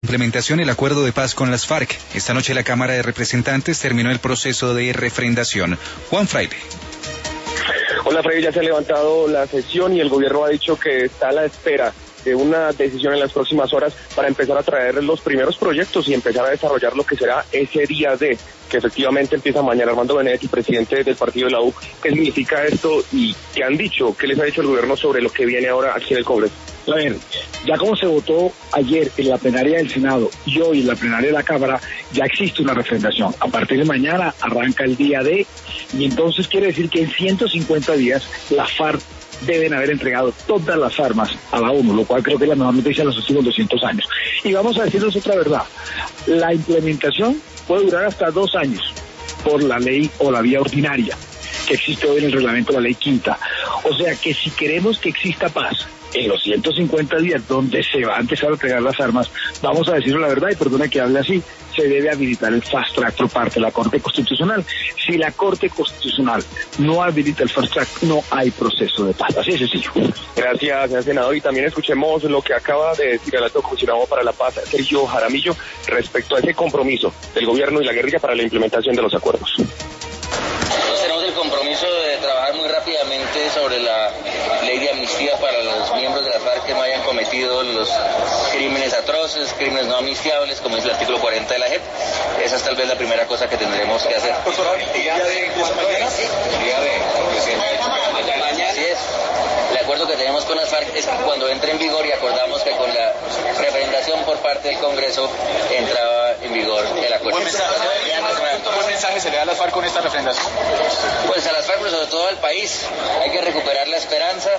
implementación el acuerdo de paz con las FARC. Esta noche la Cámara de Representantes terminó el proceso de refrendación. Juan Fraile. Hola Freddy, ya se ha levantado la sesión y el gobierno ha dicho que está a la espera de una decisión en las próximas horas para empezar a traer los primeros proyectos y empezar a desarrollar lo que será ese día D, que efectivamente empieza mañana. Armando Benedetti, presidente del partido de la U, ¿qué significa esto y qué han dicho? ¿Qué les ha dicho el gobierno sobre lo que viene ahora aquí en el Congreso? A ver, ya como se votó ayer en la plenaria del Senado y hoy en la plenaria de la Cámara, ya existe una refrendación. A partir de mañana arranca el día D y entonces quiere decir que en 150 días la FARC deben haber entregado todas las armas a la ONU, lo cual creo que es la mejor noticia de los últimos 200 años. Y vamos a decirles otra verdad, la implementación puede durar hasta 2 años por la ley o la vía ordinaria que existe hoy en el reglamento de la ley quinta. O sea que si queremos que exista paz en los 150 días donde se va a empezar a entregar las armas, vamos a decirlo la verdad, y perdona que hable así, se debe habilitar el fast track por parte de la Corte Constitucional. Si la Corte Constitucional no habilita el fast track, no hay proceso de paz. Así es sencillo. Gracias, señor senador. Y también escuchemos lo que acaba de decir el alto comisionado para la paz, Sergio Jaramillo, respecto a ese compromiso del gobierno y la guerrilla para la implementación de los acuerdos. Tenemos el compromiso de trabajar muy rápidamente sobre la ley de amnistía para los miembros de la FARC que no hayan cometido los crímenes atroces, crímenes no amnistiables, como dice el artículo 40 de la JEP. Esa es tal vez la primera cosa que tendremos que hacer. ¿El día de mañana? El día de mañana. Así es. El acuerdo que tenemos con las FARC es que cuando entre en vigor, y acordamos que con la refrendación por parte del Congreso entraba en vigor el acuerdo. ¿Qué mensaje se le da a las FARC con esta refrendación? Pues a las FARC, pero sobre todo al país, hay que recuperar la esperanza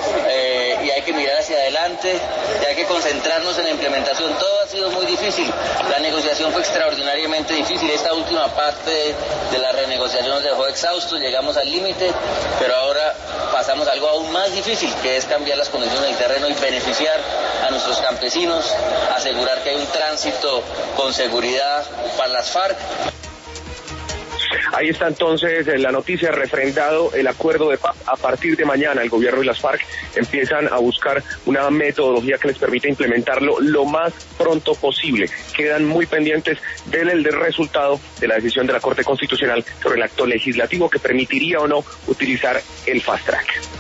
y hay que mirar hacia adelante y hay que concentrarnos en la implementación. Todo ha sido muy difícil, la negociación fue extraordinariamente difícil, esta última parte de la renegociación nos dejó exhaustos, llegamos al límite, pero ahora pasamos a algo aún más difícil, que es cambiar las condiciones del terreno y beneficiar a nuestros campesinos, asegurar que hay un tránsito con seguridad para las FARC. Ahí está entonces la noticia, refrendado el acuerdo de paz. A partir de mañana el gobierno y las FARC empiezan a buscar una metodología que les permita implementarlo lo más pronto posible. Quedan muy pendientes del resultado de la decisión de la Corte Constitucional sobre el acto legislativo que permitiría o no utilizar el fast track.